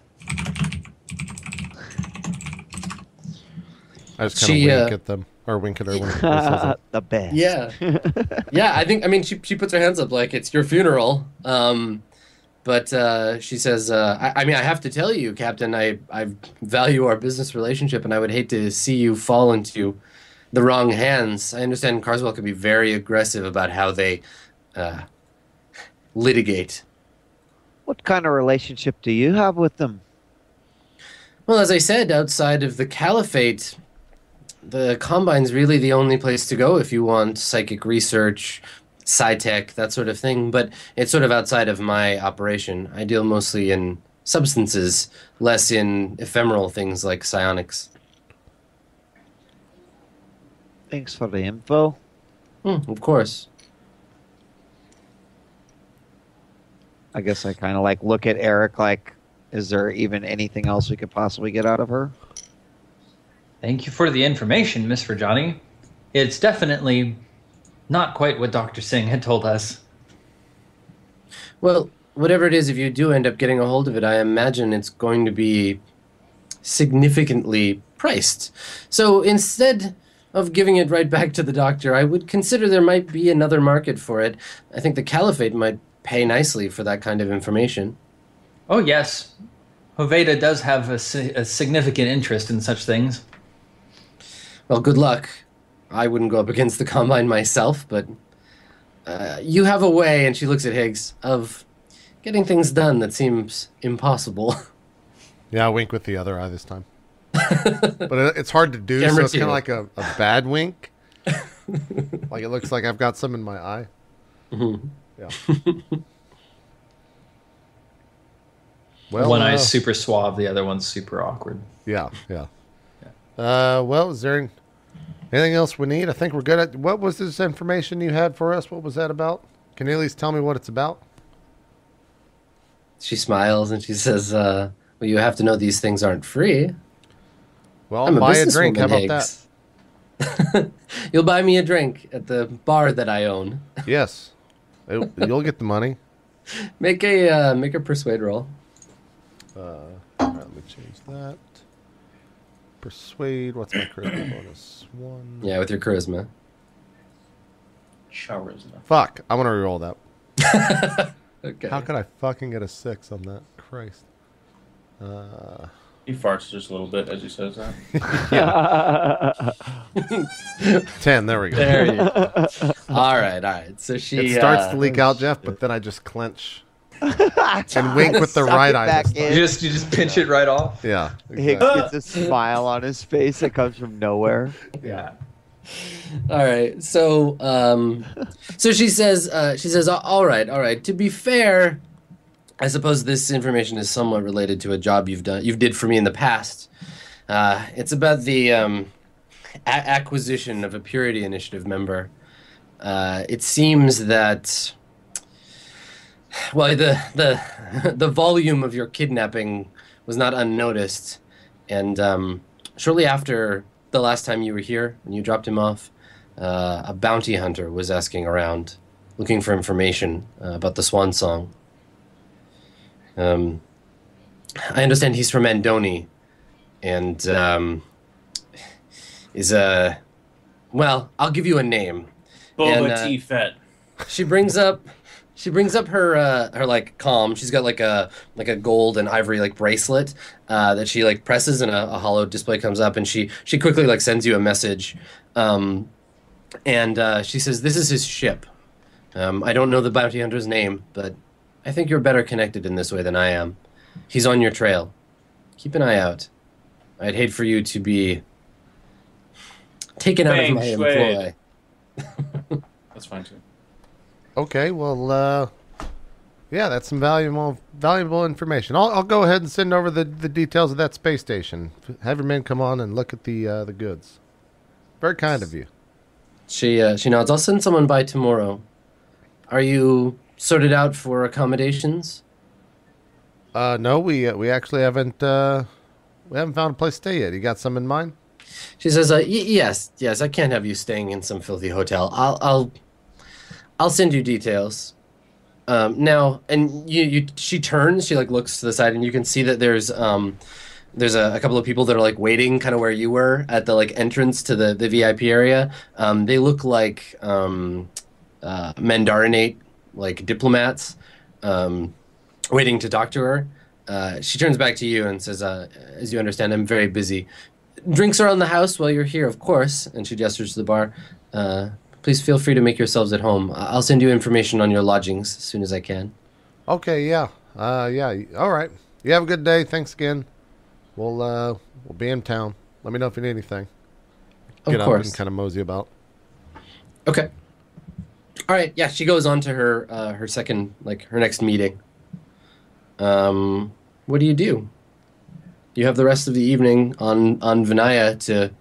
I just kind of She, wink uh, at them, or wink at her when he says it. The best. Yeah. yeah, I think, I mean, she, she puts her hands up like it's your funeral. Um, but uh, she says, uh, I, I mean, I have to tell you, Captain, I, I value our business relationship, and I would hate to see you fall into the wrong hands. I understand Carswell can be very aggressive about how they uh, litigate. What kind of relationship do you have with them? Well, as I said, outside of the Caliphate, the Combine's really the only place to go if you want psychic research, sci-tech, that sort of thing. But it's sort of outside of my operation. I deal mostly in substances, less in ephemeral things like psionics. Thanks for the info. Hmm, of course. I guess I kind of like look at Eric like, is there even anything else we could possibly get out of her? Thank you for the information, Miss Rajani. It's definitely not quite what Doctor Singh had told us. Well, whatever it is, if you do end up getting a hold of it, I imagine it's going to be significantly priced. So instead of giving it right back to the doctor, I would consider there might be another market for it. I think the Caliphate might pay nicely for that kind of information. Oh, yes. Hoveda does have a, si- a significant interest in such things. Well, good luck. I wouldn't go up against the Combine myself, but uh, you have a way, and she looks at Higgs, of getting things done that seems impossible. Yeah, I wink with the other eye this time. But it, it's hard to do, Camera so it's kind two. of like a, a bad wink. Like it looks like I've got some in my eye. Mhm. Yeah. Well, One uh, eye's super suave, the other one's super awkward. Yeah, yeah. Uh, well, is there any- anything else we need? I think we're good at. What was this information you had for us? What was that about? Can you at least tell me what it's about? She smiles and she says, uh, well, you have to know these things aren't free. Well, I'll I'm a buy a drink. How businesswoman, about that? Higgs. You'll buy me a drink at the bar that I own. Yes. It- you'll get the money. Make a uh, make a persuade roll. Uh, all right, let me change that. Persuade. What's my charisma bonus? One. Yeah, with your charisma. Charisma. Fuck. I want to reroll that. Okay. How could I fucking get a six on that? Christ. Uh, He farts just a little bit as he says that. ten. There we go. There you go. All right, all right. So she It starts uh, to leak out, Jeff, but then I just clench and wink with the Suck right it eye. back this time. in. You just you just pinch it right off. Yeah. Higgs Exactly. gets a smile on his face that comes from nowhere. Yeah. All right. So um so she says uh she says all right, all right. To be fair, I suppose this information is somewhat related to a job you've done you've did for me in the past. Uh it's about the um a- acquisition of a Purity Initiative member. Uh it seems that well the the the volume of your kidnapping was not unnoticed, and um shortly after the last time you were here and you dropped him off, uh, a bounty hunter was asking around, looking for information uh, about the Swan Song. Um, I understand he's from Andoni, and um, is a well. I'll give you a name. And, Boba uh, T. Fett. She brings up, she brings up her uh, her like calm. She's got like a like a gold and ivory like bracelet uh, that she like presses, and a, a hollow display comes up, and she she quickly like sends you a message, um, and uh, she says this is his ship. Um, I don't know the bounty hunter's name, but I think you're better connected in this way than I am. He's on your trail. Keep an eye out. I'd hate for you to be taken out of Feng my shui. employ. That's fine too. Okay, well, uh, yeah, that's some valuable valuable information. I'll, I'll go ahead and send over the, the details of that space station. Have your men come on and look at the uh, the goods. Very kind of you. She uh, she nods. I'll send someone by tomorrow. Are you sorted out for accommodations? Uh, no, we uh, we actually haven't uh, we haven't found a place to stay yet. You got some in mind? She says, uh, y- "Yes, yes. I can't have you staying in some filthy hotel. I'll, I'll, I'll send you details." Um, now, and you, you, she turns. She like looks to the side, and you can see that there's, um, there's a, a couple of people that are like waiting, kind of where you were at the like entrance to the, the V I P area. Um, they look like um, uh, Mandarinate, like diplomats, um, waiting to talk to her. Uh, she turns back to you and says, uh, "As you understand, I'm very busy. Drinks around the house while you're here, of course." And she gestures to the bar. Uh, please feel free to make yourselves at home. I- I'll send you information on your lodgings as soon as I can. Okay, yeah, uh, yeah. All right. You have a good day. Thanks again. We'll uh, we'll be in town. Let me know if you need anything. Of Get up course. and kind of mosey about. Okay. All right. Yeah, she goes on to her uh, her second, like her next meeting. Um, what do you do? You have the rest of the evening on on Vinaya to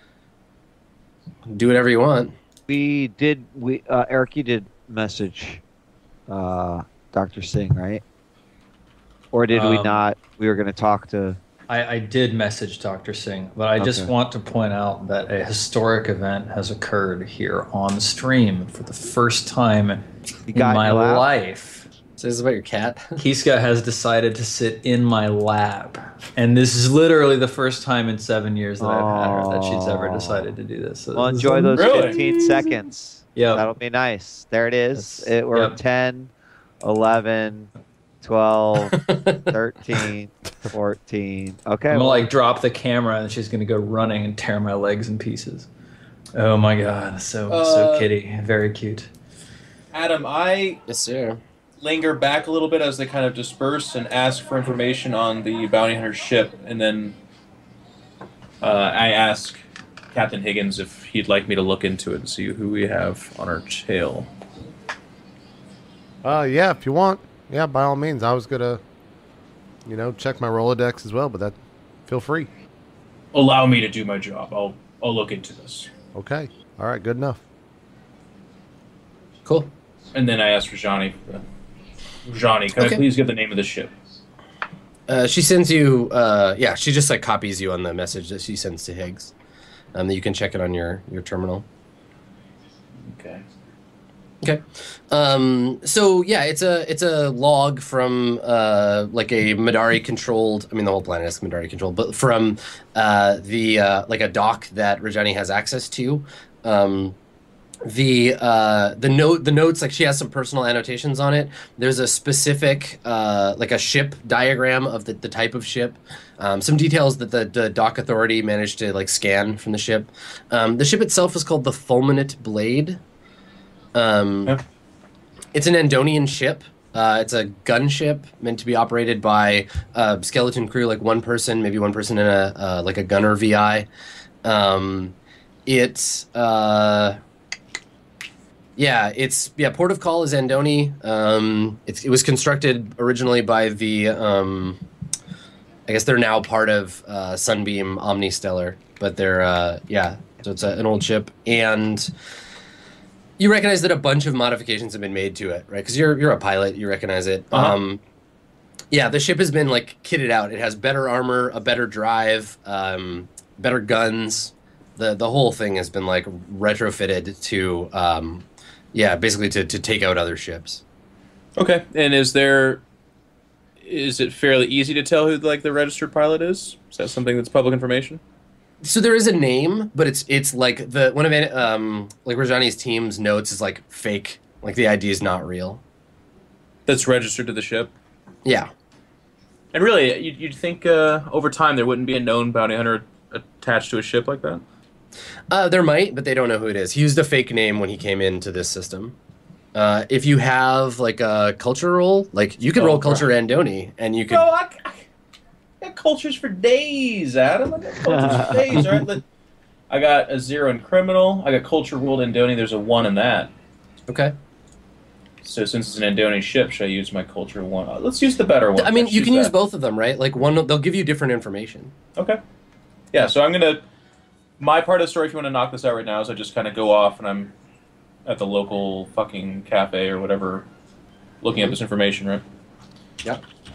do whatever you want. We did. We uh, Eric, you did message uh, Doctor Singh, right? Or did we Um, not? We were going to talk to. I, I did message Doctor Singh, but I just Okay. want to point out that a historic event has occurred here on stream for the first time in got my in your lap? life. So this is about your cat. Kiska has decided to sit in my lap. And this is literally the first time in seven years that I've had her that she's ever Aw. decided to do this. So Well, this is enjoy those Really? fifteen seconds. Yep. That'll be nice. There it is. That's- It, we're yep. ten, eleven, twelve, thirteen, fourteen. Okay. I'm gonna well, like drop the camera and she's gonna go running and tear my legs in pieces. Oh my god, so so Uh, kitty, very cute. Adam, I Yes, sir. linger back a little bit as they kind of disperse and ask for information on the bounty hunter ship, and then uh, I ask Captain Higgins if he'd like me to look into it and see who we have on our tail. Uh, yeah, if you want. Yeah, by all means. I was gonna, you know, check my Rolodex as well, but that, feel free. Allow me to do my job. I'll I'll look into this. Okay. All right. Good enough. Cool. And then I ask Rajani. Uh, Rajani, can Okay. I please get the name of the ship? Uh, she sends you. Uh, yeah, she just like copies you on the message that she sends to Higgs. Um, that you can check it on your your terminal. Okay. Okay. Um, so yeah, it's a it's a log from uh, like a Madari controlled. I mean, the whole planet is Madari controlled, but from uh, the uh, like a dock that Rajani has access to. Um, the uh, the note the notes, like she has some personal annotations on it. There's a specific uh, like a ship diagram of the, the type of ship. Um, some details that the, the dock authority managed to like scan from the ship. Um, the ship itself is called the Fulminate Blade. Um, Yeah. It's an Andonian ship. Uh, it's a gunship meant to be operated by a skeleton crew, like one person, maybe one person in a uh, like a gunner V I. Um, it's uh, yeah, it's yeah. Port of call is Andoni. Um, it's, it was constructed originally by the. Um, I guess they're now part of uh, Sunbeam Omnistellar, but they're uh, yeah. So it's a, an old ship, and you recognize that a bunch of modifications have been made to it, right? Because you're you're a pilot, you recognize it. Uh-huh. Um, yeah, the ship has been like kitted out. It has better armor, a better drive, um, better guns. The the whole thing has been like retrofitted to, um, yeah, basically to to take out other ships. Okay. And is there is it fairly easy to tell who like the registered pilot is? Is that something that's public information? So there is a name, but it's it's like the one of it, um like Rajani's team's notes is like fake. Like the I D is not real. That's registered to the ship. Yeah. And really, you'd, you'd think uh, over time there wouldn't be a known bounty hunter attached to a ship like that? Uh, there might, but they don't know who it is. He used a fake name when he came into this system. Uh, if you have like a culture roll, like you could Oh, roll culture Andoni, and you could. No, I, I got cultures for days, Adam. I got cultures for days. All right, let, I got a zero in criminal. I got culture world Andoni. There's a one in that. Okay. So since it's an Andoni ship, should I use my culture one? Uh, let's use the better one. I mean, Let's you can use that. both of them, right? Like one, they'll give you different information. Okay. Yeah, so I'm gonna. My part of the story, if you want to knock this out right now, is I just kind of go off and I'm at the local fucking cafe or whatever, looking up this information, right? Yep.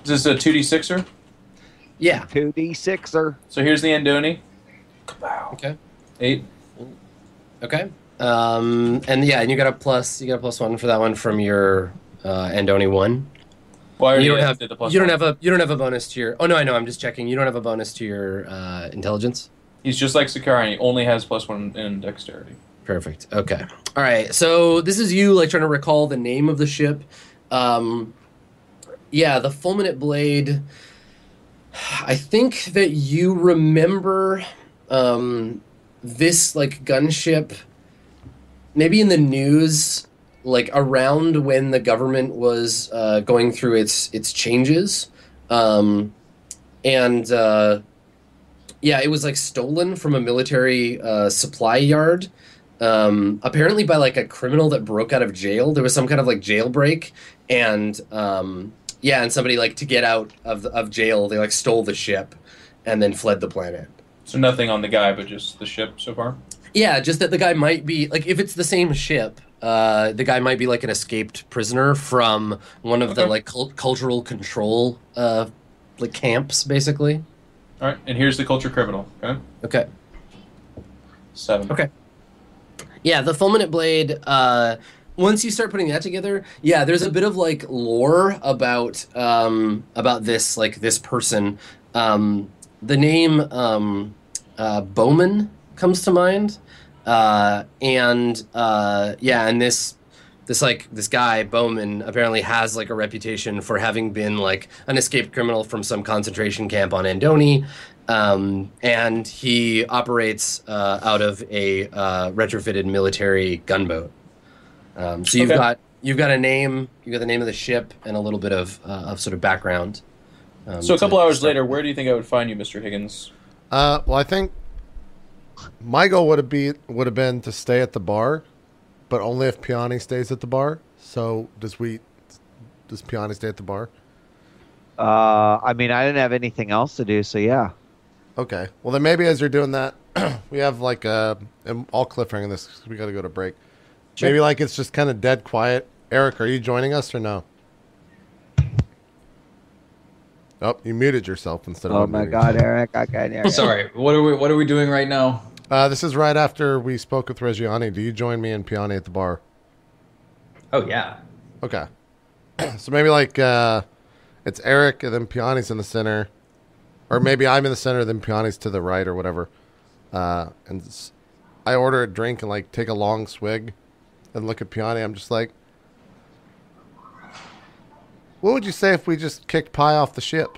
Is this a two d sixer? Yeah. two d sixer. So here's the Andoni. Kapow. Okay. Eight. Okay. Um, and yeah, and you got a plus. You got a plus one for that one from your uh, Andoni one. Well, I already You don't have. did the plus You don't one. have a. You don't have a bonus to your. Oh no, I know. I'm just checking. You don't have a bonus to your uh, intelligence. He's just like Sakari. He only has plus one in dexterity. Perfect. Okay. All right. So this is you like trying to recall the name of the ship. Um, yeah, the Fulminate Blade. I think that you remember um, this like gunship, maybe in the news, like around when the government was uh, going through its its changes, um, and uh, yeah, it was like stolen from a military uh, supply yard. Um, apparently by like a criminal that broke out of jail. There was some kind of like jailbreak, and um, yeah, and somebody like to get out of the, of jail, they like stole the ship, and then fled the planet. So nothing on the guy, but just the ship so far. Yeah, just that the guy might be like if it's the same ship, uh, the guy might be like an escaped prisoner from one of the Okay. like cult- cultural control uh, like camps, basically. All right, and here's the culture criminal. Okay, Okay. seven. Okay. Yeah, the Fulminate Blade, uh, once you start putting that together, yeah, there's a bit of like lore about um, about this like this person. Um, the name um, uh, Bowman comes to mind, uh, and uh, yeah, and this this like this guy Bowman apparently has like a reputation for having been like an escaped criminal from some concentration camp on Andoni. Um, and he operates uh, out of a uh, retrofitted military gunboat. Um, so you've Okay. got you've got a name, you got the name of the ship, and a little bit of uh, of sort of background. Um, So a to couple hours start- later, where do you think I would find you, Mister Higgins? Uh, well, I think my goal would have be would have been to stay at the bar, but only if Piani stays at the bar. So does we? Does Piani stay at the bar? Uh, I mean, I didn't have anything else to do, so yeah. Okay. Well, then maybe as you're doing that, we have like a. And all cliffhanging this 'cause we got to go to break. Sure. Maybe like it's just kind of dead quiet. Eric, are you joining us or no? Oh, you muted yourself instead of. Oh my unmuting God, yourself. Eric! I got Eric. Sorry. What are we? What are we doing right now? Uh, this is right after we spoke with Reggiani. Do you join me and Piani at the bar? Oh yeah. Okay. So maybe like uh, it's Eric and then Piani's in the center. Or maybe I'm in the center, then Piani's to the right or whatever. Uh, and s- I order a drink and like take a long swig and look at Piani. I'm just like, what would you say if we just kicked Pi off the ship?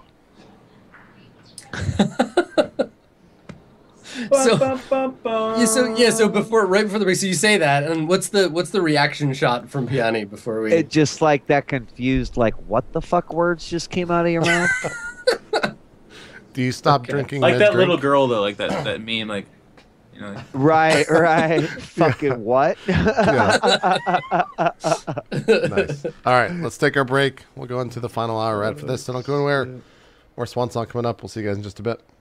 So, yeah, so yeah, so before right before the break, so you say that, and what's the what's the reaction shot from Piani before we? It just like that confused, like what the fuck words just came out of your mouth? Do you stop Okay. drinking Like that mid-drink? little girl though, like that that meme, like you know. Like, Right, right. Fucking what? Yeah. Nice. All right, let's take our break. We'll go into the final hour right after this. So don't go anywhere. More Swan Song coming up. We'll see you guys in just a bit.